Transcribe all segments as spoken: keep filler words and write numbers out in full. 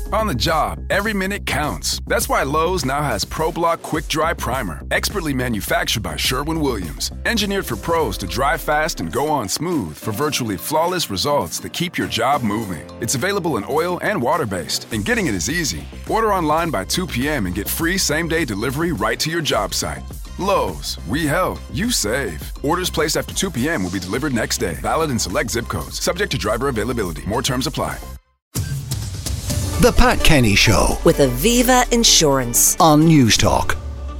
On the job, every minute counts. That's why Lowe's now has ProBlock Quick Dry Primer, expertly manufactured by Sherwin-Williams. Engineered for pros to dry fast and go on smooth for virtually flawless results that keep your job moving. It's available in oil and water-based, and getting it is easy. Order online by two p.m. and get free same-day delivery right to your job site. Lowe's, we help, you save. Orders placed after two p.m. will be delivered next day. Valid in select zip codes. Subject to driver availability. More terms apply. The Pat Kenny Show with Aviva Insurance on News Talk.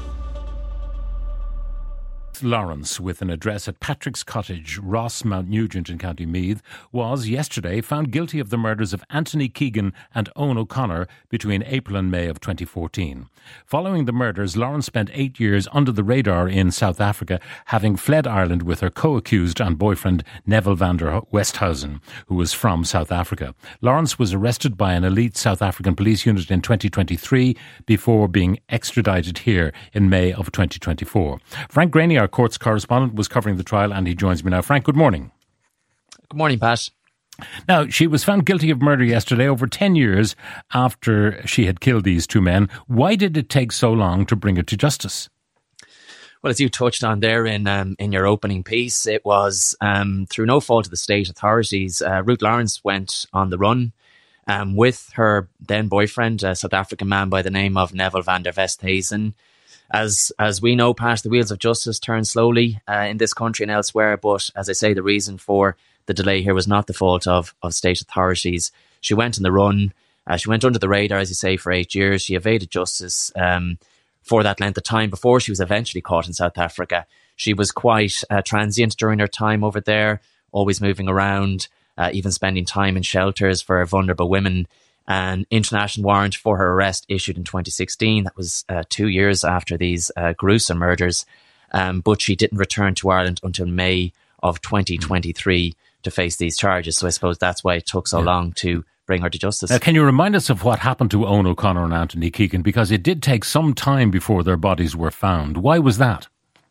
Lawrence, with an address at Patrick's Cottage, Ross, Mount Nugent in County Meath, was yesterday found guilty of the murders of Anthony Keegan and Owen O'Connor between April and May of twenty fourteen. Following the murders, Lawrence spent eight years under the radar in South Africa, having fled Ireland with her co-accused and boyfriend Neville van der Westhuizen, who was from South Africa. Lawrence was arrested by an elite South African police unit in twenty twenty-three before being extradited here in May of twenty twenty-four. Frank Graney, our courts correspondent, was covering the trial and he joins me now. Frank, good morning. Good morning, Pat. Now, she was found guilty of murder yesterday, over ten years after she had killed these two men. Why did it take so long to bring her to justice? Well, as you touched on there in um, in your opening piece, it was um, through no fault of the state authorities. Uh, Ruth Lawrence went on the run um, with her then boyfriend, a South African man by the name of Neville van der Westhuizen. As as we know, Pat, the wheels of justice turn slowly uh, in this country and elsewhere. But as I say, the reason for the delay here was not the fault of, of state authorities. She went on the run. Uh, she went under the radar, as you say, for eight years. She evaded justice um, for that length of time before she was eventually caught in South Africa. She was quite uh, transient during her time over there, always moving around, uh, even spending time in shelters for vulnerable women. An international warrant for her arrest issued in twenty sixteen. That was uh, two years after these uh, gruesome murders. Um, but she didn't return to Ireland until May of twenty twenty-three to face these charges. So I suppose that's why it took so yeah. long to bring her to justice. Now, can you remind us of what happened to Owen O'Connor and Anthony Keegan? Because it did take some time before their bodies were found. Why was that?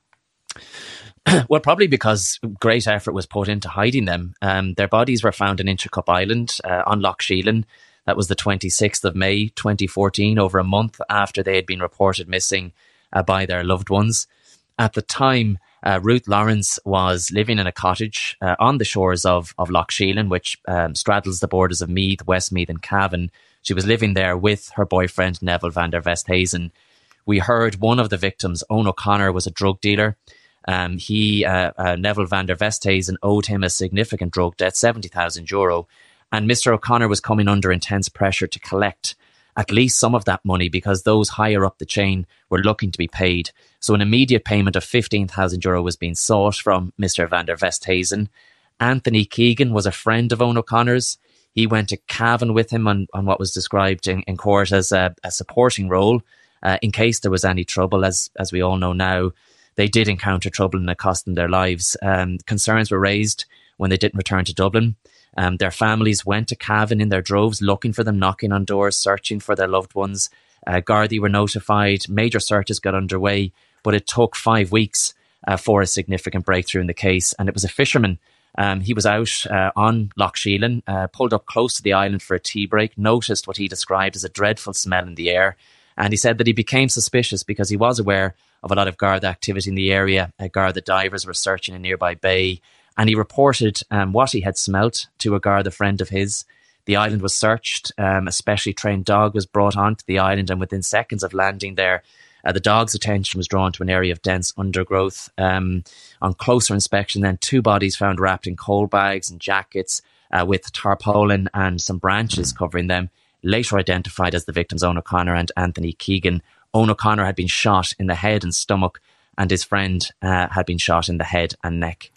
Well, probably because great effort was put into hiding them. Um, their bodies were found in Inchicup Island uh, on Loch Sheelin. That was the twenty-sixth of May, twenty fourteen, over a month after they had been reported missing uh, by their loved ones. At the time, uh, Ruth Lawrence was living in a cottage uh, on the shores of, of Loch Sheelin, which um, straddles the borders of Meath, Westmeath and Cavan. She was living there with her boyfriend, Neville van der Westhuizen. We heard one of the victims, Owen O'Connor, was a drug dealer. Um, he, uh, uh, Neville van der Westhuizen, owed him a significant drug debt, seventy thousand euro. And Mister O'Connor was coming under intense pressure to collect at least some of that money because those higher up the chain were looking to be paid. So an immediate payment of fifteen thousand euro was being sought from Mister van der Westhuizen. Anthony Keegan was a friend of Owen O'Connor's. He went to Cavan with him on, on what was described in, in court as a, a supporting role uh, in case there was any trouble. As as we all know now, they did encounter trouble and it cost them their lives. Um, concerns were raised when they didn't return to Dublin. Um, their families went to Cavan in their droves, looking for them, knocking on doors, searching for their loved ones. Uh, Gardaí were notified. Major searches got underway, but it took five weeks uh, for a significant breakthrough in the case. And it was a fisherman. Um, he was out uh, on Loch Sheelin, uh, pulled up close to the island for a tea break, noticed what he described as a dreadful smell in the air. And he said that he became suspicious because he was aware of a lot of Garda activity in the area. Uh, Garda divers were searching a nearby bay. And he reported um, what he had smelt to a Garda friend of his. The island was searched. Um, a specially trained dog was brought onto the island, and within seconds of landing there, uh, the dog's attention was drawn to an area of dense undergrowth. Um, on closer inspection, then two bodies found wrapped in coal bags and jackets uh, with tarpaulin and some branches covering them, later identified as the victims Owen O'Connor and Anthony Keegan. Owen O'Connor had been shot in the head and stomach, and his friend uh, had been shot in the head and neck.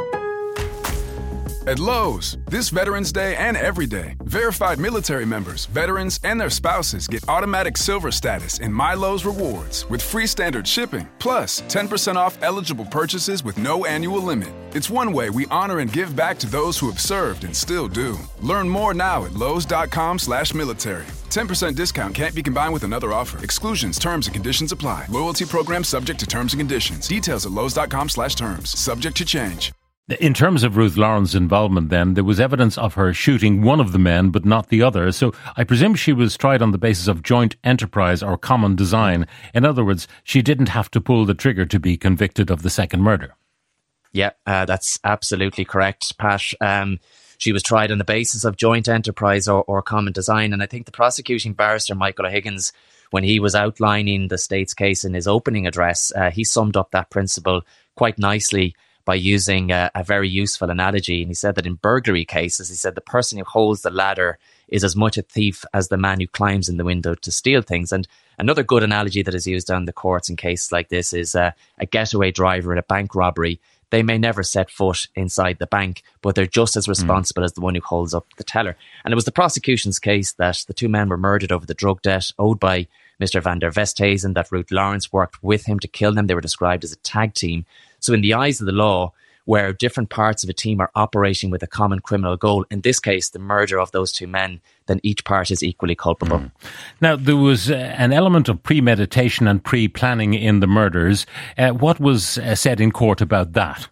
At Lowe's, this Veterans Day and every day, verified military members, veterans, and their spouses get automatic silver status in My Lowe's Rewards with free standard shipping, plus ten percent off eligible purchases with no annual limit. It's one way we honor and give back to those who have served and still do. Learn more now at lowes.com slash military. ten percent discount can't be combined with another offer. Exclusions, terms, and conditions apply. Loyalty program subject to terms and conditions. Details at lowes.com slash terms. Subject to change. In terms of Ruth Lauren's involvement then, there was evidence of her shooting one of the men but not the other. So I presume she was tried on the basis of joint enterprise or common design. In other words, she didn't have to pull the trigger to be convicted of the second murder. Yeah, uh, that's absolutely correct, Pat. Um, she was tried on the basis of joint enterprise or, or common design. And I think the prosecuting barrister, Michael O'Higgins, when he was outlining the state's case in his opening address, uh, he summed up that principle quite nicely by using a, a very useful analogy. And he said that in burglary cases, he said the person who holds the ladder is as much a thief as the man who climbs in the window to steal things. And another good analogy that is used on the courts in cases like this is uh, a getaway driver in a bank robbery. They may never set foot inside the bank, but they're just as responsible mm. as the one who holds up the teller. And it was the prosecution's case that the two men were murdered over the drug debt owed by Mister van der Vesthuizen, that Ruth Lawrence worked with him to kill them. They were described as a tag team. So in the eyes of the law, where different parts of a team are operating with a common criminal goal, in this case, the murder of those two men, then each part is equally culpable. Mm. Now, there was uh, an element of premeditation and pre-planning in the murders. Uh, what was uh, said in court about that?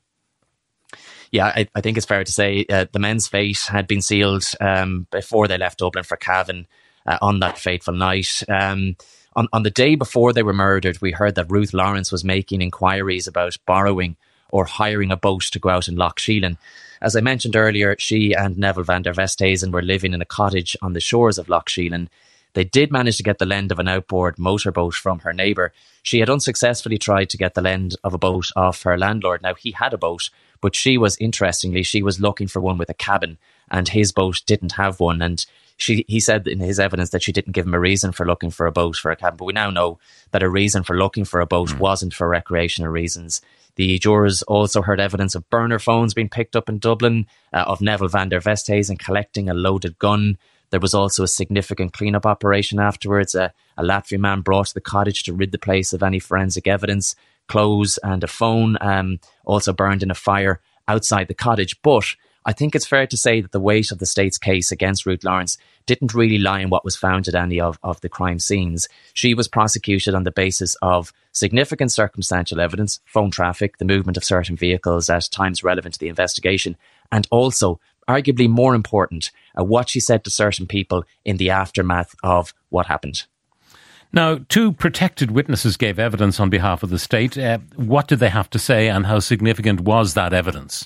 Yeah, I, I think it's fair to say uh, the men's fate had been sealed um, before they left Dublin for Cavan uh, on that fateful night. Um, on, on the day before they were murdered, we heard that Ruth Lawrence was making inquiries about borrowing or hiring a boat to go out in Loch Sheelin. As I mentioned earlier, she and Neville van der Vesthuizen were living in a cottage on the shores of Loch Sheelin. They did manage to get the lend of an outboard motorboat from her neighbour. She had unsuccessfully tried to get the lend of a boat off her landlord. Now, he had a boat, but she was, interestingly, she was looking for one with a cabin, and his boat didn't have one. And she, he said in his evidence that she didn't give him a reason for looking for a boat for a cabin. But we now know that a reason for looking for a boat mm. wasn't for recreational reasons. The jurors also heard evidence of burner phones being picked up in Dublin, uh, of Neville van der Vesthuizen collecting a loaded gun. There was also a significant cleanup operation afterwards. A, a Latvian man brought to the cottage to rid the place of any forensic evidence. Clothes and a phone um, also burned in a fire outside the cottage. But I think it's fair to say that the weight of the state's case against Ruth Lawrence didn't really lie in what was found at any of, of the crime scenes. She was prosecuted on the basis of significant circumstantial evidence, phone traffic, the movement of certain vehicles at times relevant to the investigation, and also, arguably more important, uh, what she said to certain people in the aftermath of what happened. Now, two protected witnesses gave evidence on behalf of the state. Uh, what did they have to say, and how significant was that evidence?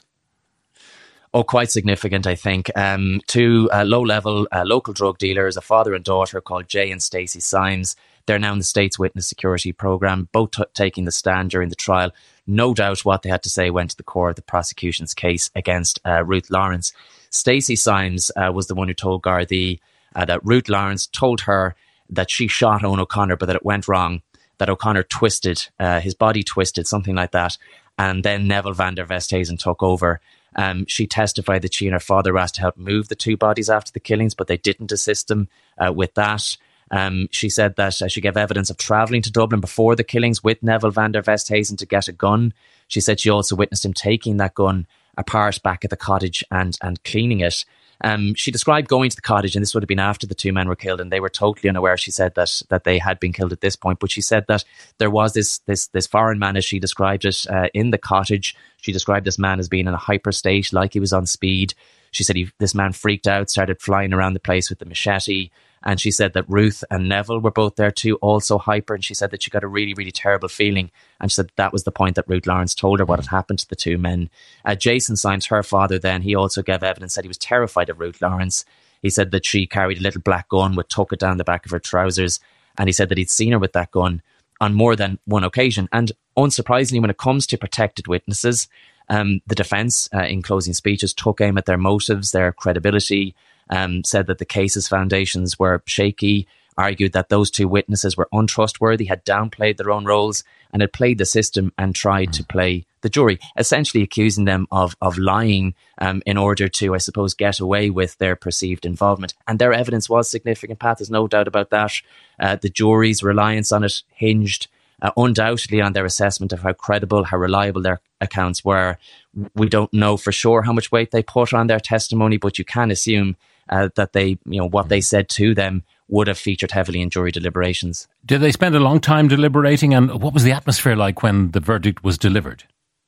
Oh, quite significant, I think. Um, two uh, low-level uh, local drug dealers, a father and daughter called Jay and Stacey Symes. They're now in the state's witness security programme, both t- taking the stand during the trial. No doubt what they had to say went to the core of the prosecution's case against uh, Ruth Lawrence. Stacey Symes uh, was the one who told Gardaí uh, that Ruth Lawrence told her that she shot Owen O'Connor, but that it went wrong, that O'Connor twisted, uh, his body twisted, something like that. And then Neville van der Vesthuizen took over. Um, she testified that she and her father were asked to help move the two bodies after the killings, but they didn't assist them uh, with that. Um, she said that uh, she gave evidence of travelling to Dublin before the killings with Neville van der Vesthuizen to get a gun. She said she also witnessed him taking that gun apart back at the cottage and, and cleaning it. Um, she described going to the cottage, and this would have been after the two men were killed, and they were totally unaware, she said, that that they had been killed at this point. But she said that there was this this this foreign man, as she described it, uh, in the cottage. She described this man as being in a hyper state, like he was on speed. She said he, this man freaked out, started flying around the place with the machete. And she said that Ruth and Neville were both there too, also hyper. And she said that she got a really, really terrible feeling. And she said that was the point that Ruth Lawrence told her what had happened to the two men. Uh, Jason Symes, her father, then, he also gave evidence that he was terrified of Ruth Lawrence. He said that she carried a little black gun with tuck it down the back of her trousers. And he said that he'd seen her with that gun on more than one occasion. And unsurprisingly, when it comes to protected witnesses, um, the defence, uh, in closing speeches, took aim at their motives, their credibility, Um, said that the case's foundations were shaky, argued that those two witnesses were untrustworthy, had downplayed their own roles, and had played the system and tried to play the jury, essentially accusing them of of lying um, in order to, I suppose, get away with their perceived involvement. And their evidence was significant, Pat, there's no doubt about that. Uh, the jury's reliance on it hinged uh, undoubtedly on their assessment of how credible, how reliable their accounts were. We don't know for sure how much weight they put on their testimony, but you can assume Uh, that they, you know, what they said to them would have featured heavily in jury deliberations. Did they spend a long time deliberating, and what was the atmosphere like when the verdict was delivered?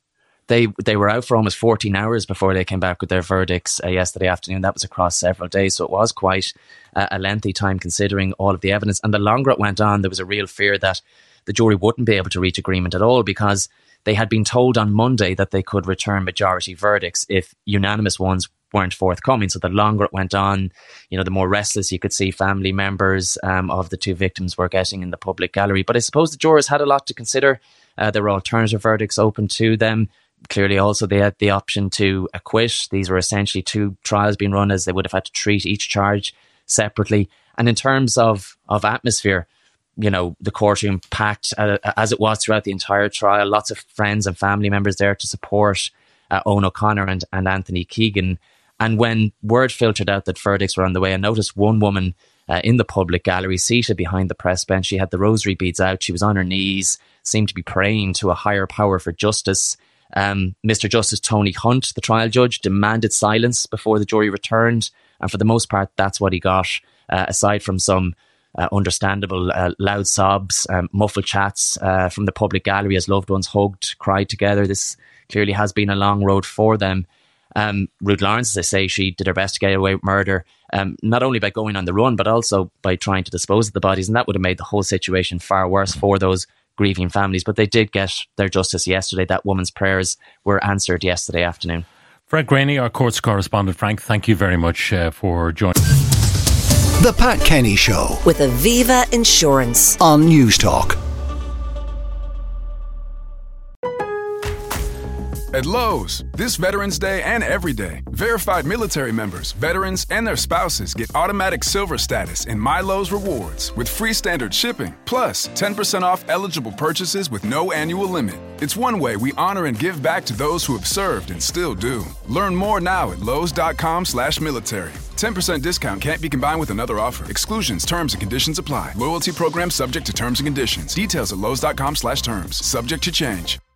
They they were out for almost fourteen hours before they came back with their verdicts uh, yesterday afternoon. That was across several days, so it was quite uh, a lengthy time considering all of the evidence. And the longer it went on, there was a real fear that the jury wouldn't be able to reach agreement at all, because they had been told on Monday that they could return majority verdicts if unanimous ones weren't forthcoming. So the longer it went on, you know, the more restless you could see family members um, of the two victims were getting in the public gallery. But I suppose the jurors had a lot to consider. Uh, there were alternative verdicts open to them. Clearly also they had the option to acquit. These were essentially two trials being run, as they would have had to treat each charge separately. And in terms of, of atmosphere, you know, the courtroom packed uh, as it was throughout the entire trial. Lots of friends and family members there to support uh, Owen O'Connor and, and Anthony Keegan. And when word filtered out that verdicts were on the way, I noticed one woman uh, in the public gallery seated behind the press bench. She had the rosary beads out. She was on her knees, seemed to be praying to a higher power for justice. Um, Mister Justice Tony Hunt, the trial judge, demanded silence before the jury returned. And for the most part, that's what he got, uh, aside from some uh, understandable uh, loud sobs, um, muffled chats uh, from the public gallery as loved ones hugged, cried together. This clearly has been a long road for them. Um, Ruth Lawrence, as I say, she did her best to get away with murder, um, not only by going on the run, but also by trying to dispose of the bodies. And that would have made the whole situation far worse for those grieving families. But they did get their justice yesterday. That woman's prayers were answered yesterday afternoon. Frank Graney, our courts correspondent. Frank, thank you very much uh, for joining. The Pat Kenny Show with Aviva Insurance on Newstalk. At Lowe's, this Veterans Day and every day, verified military members, veterans, and their spouses get automatic silver status in My Lowe's Rewards with free standard shipping, plus ten percent off eligible purchases with no annual limit. It's one way we honor and give back to those who have served and still do. Learn more now at lowes.com slash military. ten percent discount can't be combined with another offer. Exclusions, terms, and conditions apply. Loyalty program subject to terms and conditions. Details at lowes.com slash terms. Subject to change.